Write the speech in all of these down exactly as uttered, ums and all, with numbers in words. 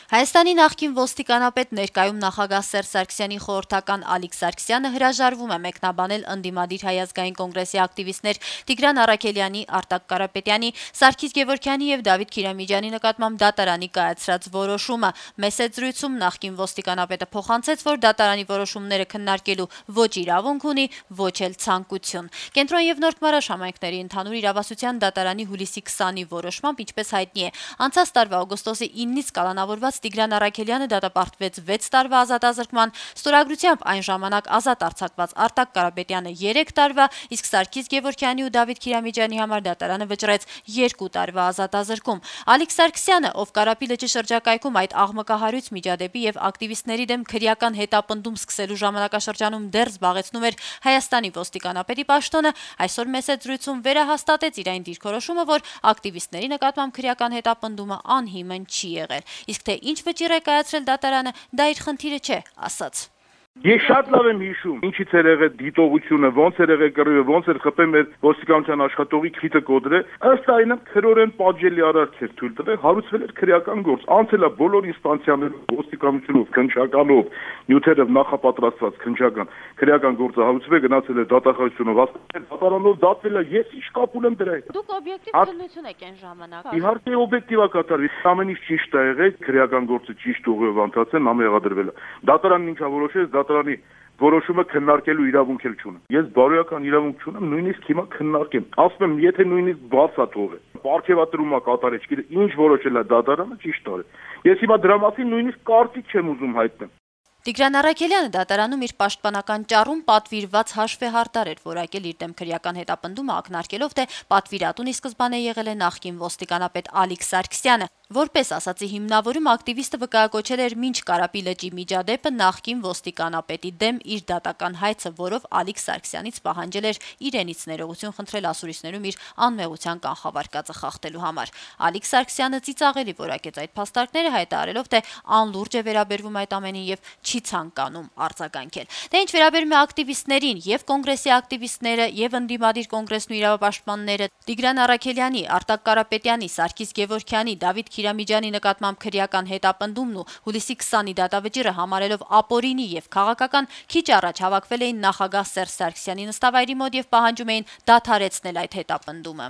Հայաստանի նախկին ոստիկանապետ ներկայում նախագահ Սերժ Սարգսյանի խորհրդական Ալիկ Սարգսյանը հրաժարվում է մեկնաբանել ընդդիմադիր Հայ ազգային կոնգրեսի ակտիվիստներ Տիգրան Առաքելյանի, Արտակ Կարապետյանի, Սարգիս Գևորգյանի եւ Դավիթ Քիրամիջյանի նկատմամբ դատարանի կայացրած որոշումը։ Մեսեջրույցում նախկին ոստիկանապետը փոխանցեց, որ դատարանի որոշումները քննարկելու ոչ իրավունք ունի, ոչ էլ ցանկություն։ Կենտրոն եւ Նորք Մարաշ համայնքների ընդհանուր իրավասության դատարանի հուլիսի քսանի որոշմամբ, ինչպես հայտնի է, անցած տարվա օգոստոսի իննից կալանավորված Տիգրան Առաքելյանը դատապարտվեց վեց տարվա ազատազրկման, ստորագրությամբ այն ժամանակ ազատ արձակված Արտակ Կարապետյանը երեք տարվա, իսկ Սարգիս Գևորգյանի ու Դավիթ Քիրամիջյանի համար դատարանը վճռեց երկու տարվա ազատազրկում։ Ալիկ Սարգսյանը, ով Կարապի լճի շրջակայքում այդ աղմկահարույց միջադեպի եւ ակտիվիստների դեմ քրեական հետապնդում սկսելու ժամանակաշրջանում դեռ զբաղեցնում էր Հայաստանի ոստիկանապետի պաշտոնը, այսօր մեսեջրույցում վերահաստատեց իր այն դիրքորոշումը, որ ակտիվիստների նկատմամբ քրեական հետապնդումը անհիմն չի եղել։ Իսկ թե ինչ վճիռ է կայացրել դատարանը, դա իր խնդիրը չէ, ասաց։ Ես շատ լավ եմ հիշում, ինչից էր եղել դիտողությունը, ոնց էր եղել կռիվը, ոնց էր խփել մեր ոստիկանության աշխատողի քիթը կոդրել, ըստ այնը քրորեն պատժելի արարք էր թույլ տվել, հարուցվել էր քրեական գործ, անցել է բոլոր ինստանցիաներով, ոստիկանությունով, քննչականով, նյութերով նախապատրաստված քննչական, քրեական գործը հարուցվել, գնացել է դատախազությունով, հասել դատարանով դատվել է, ես ինչ կապ ունեմ դրա հետ։ Դուք օբյեկտիվ քննություն եք այն ժամանակ։ Իհարկե օբյեկտիվ է կատարվել, ամեն ինչ ճիշտ է եղել, քրեական գործը ճիշտ ուղիով ընթացել, համեղադրվել է։ Դատարանն ինչա որոշեց, դատարանի որոշումը քննարկելու իրավունք էլ չունեմ։ Ես բարոյական իրավունք չունեմ, նույնիսկ հիմա քննարկեմ։ Ասում եմ, եթե նույնիսկ բացա թողե, պարգևատրում է կատարել, չգիտեմ, ինչ որոշել է դատարանը, ճիշտ արել։ Ես հիմա դրա մասին նույնիսկ կարծիք չեմ ուզում հայտնել։ Տիգրան Առաքելյանը դատարանում իր պաշտպանական ճառում պատվիրված հաշվեհարդար էր որակել իր դեմ քրեական հետապնդումը ակնարկելով, թե պատվիրատուն ի սկզբանե եղել է նախկին ոստիկանապետ Ալիկ Սարգսյանը։ Որպես ասացի հիմնավորում ակտիվիստը վկայակոչել էր մինչ Կարապի լճի միջադեպը նախկին ոստիկանապետի դեմ իր դատական հայցը, որով Ալիկ Սարգսյանից պահանջել էր իրենից ներողություն խնդրել ասուլիսներում իր անմեղության կանխավարկածը խախտելու համար։ Ալիկ Սարգսյանը ծիծաղելի որակեց այդ փաստարկները, հայտարարելով, թե անլուրջ է վերաբերվում այդ ամենին եւ չի ցանկանում արձագանքել։ Դե ինչ վերաբերում է ակտիվիստներին, եւ կոնգրեսի ակտիվիստները, եւ ընդդիմադիր կոնգրեսն ու իրավապաշտպանները Տիգրան Առաքելյանի, Արտակ Կարապետյանի, Սարգիս Գևորգյանի, Դավիթ Քիրամիջյանի նկատմամբ քրեական հետապնդումն ու հուլիսի քսանի դատավճիռը համարելով ապօրինի եւ քաղաքական, քիչ առաջ հավաքվել էին նախագահ Սերժ Սարգսյանի նստավայրի մոտ եւ պահանջում էին դադարեցնել այդ հետապնդումը։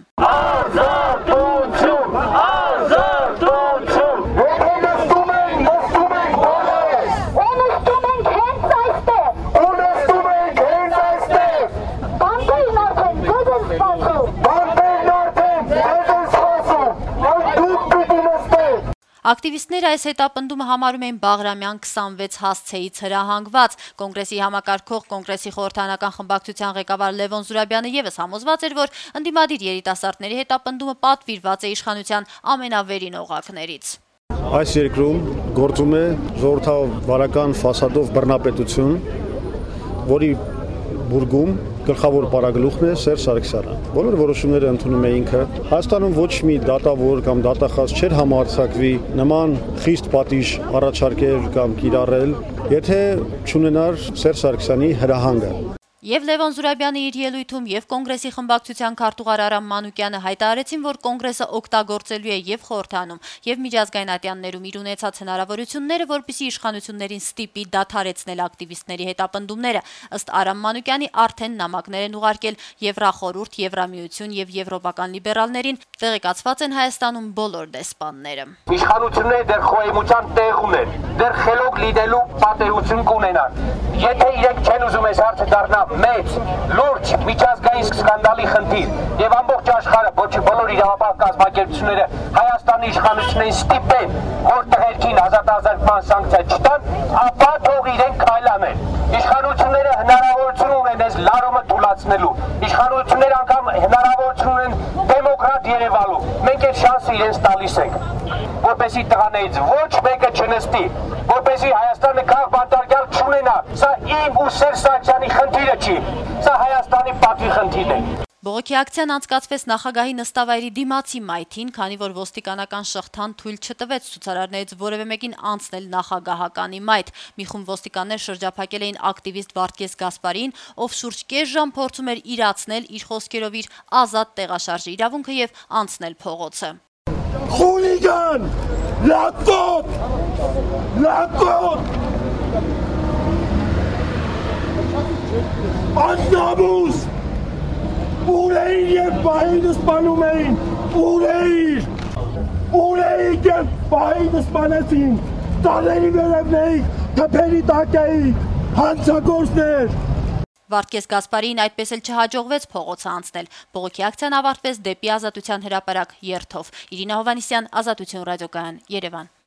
Ազատություն, ազատություն, Ակտիվիստները այս հետապնդումը համարում էին Բաղրամյան քսանվեց հասցեից հրահանգված։ Կոնգրեսի համակարգող Կոնգրեսի խորհրդարանական խմբակցության ղեկավար Լևոն Զուրաբյանը եւս համոզված էր, որ ընդդիմադիր երիտասարդների հետապնդումը պատվիրված է իշխանության ամենավերին օղակներից։ Այս երկրում գործում է ժողովրդավարական ֆասադով բռնապետություն, որի բուրգում գլխավոր պարագլուխն է Սերժ Սարգսյանը։ Բոլոր որոշումները ընդունում է ինքը։ Հայաստանում ոչ մի դատավոր կամ դատախազ չէր համարձակվի նման խիստ պատիժ առաջարկել կամ կիրառել, եթե չունենար Սերժ Սարգսյանի հրահանգը։ Եվ Լևոն Զուրաբյանը իր ելույթում եւ Կոնգրեսի խմբակցության քարտուղար Արամ Մանուկյանը հայտարարեցին, որ Կոնգրեսը օգտագործելու է եւ խորհրդանում եւ միջազգային ատյաններում իր ունեցած հնարավորությունները, որպեսզի իշխանություններին ստիպի դադարեցնել ակտիվիստների հետապնդումները։ Ըստ Արամ Մանուկյանի արդեն նամակներ են ուղարկել Եվրախորհուրդ, Եվրամիություն եւ եվրոպական լիբերալներին, տեղեկացված են Հայաստանում բոլոր դեսպանները։ Իշխանությունները դեռ խոհեմության տեղում են, դեռ խելոք լինելու պատերություն կունենան։ Եթե իրենք չեն ուզում այս հարցը դառնա մեծ, լուրջ, միջազգային սկանդալի խնդիր եւ ամբողջ աշխարհը, ոչ բոլոր իրավապահ կազմակերպությունները Հայաստանի իշխանություններին ստիպեն, որ տղերքին ազատազրկման սանկցիա չտան, ապա թող իրենք քայլանեն։ Իշխանությունները հնարավորություն ունեն այս լարումը թույլատնելու։ Իշխանությունները անգամ հնարավորություն ունեն դեմոկրատ երևալու։ Մենք այդ շանսը իրենց տալիս ենք, որպեսզի տղաներից ոչ մեկը չնստի, որպեսզի Հայաստանը քաղ բանտարկյալ չունենա։ Սա իմ ու Սերժ Սարգսյանի խնդիրը չի, սա Հայաստանի պատվի խնդիրն է։ Բողոքի ակցիան անցկացվեց նախագահի նստավայրի դիմացի մայթին, քանի որ ոստիկանական շղթան թույլ չտվեց ցուցարարներից որևէ մեկին անցնել նախագահականի մայթ։ Մի խումբ ոստիկաններ շրջափակել էին ակտիվիստ Վարդգես Գասպարին, ով շուրջ կես ժամ փորձում էր իրացնել իր խոսքերով իր ազատ տեղաշարժի իրավունքը եւ անցնել փողոցը։ Խուլիգան, լատոտ, լակոտ, աննամուս, ուր էին և պահին սպանում էին, ուր էին, ուր էին և պահին սպանեցին, տաների վերևնեիք, թպերի տակ էիք, հանցագործներ։ Վարդգես Գասպարին այդպես էլ չհաջողվեց փողոցը անցնել։ Բողոքի ակցիան ավարտվեց դեպի Ազատության հրապարակ երթով։ Իրինա Հովհաննիսյան, Ազատություն ռադիոկայան, Երևան։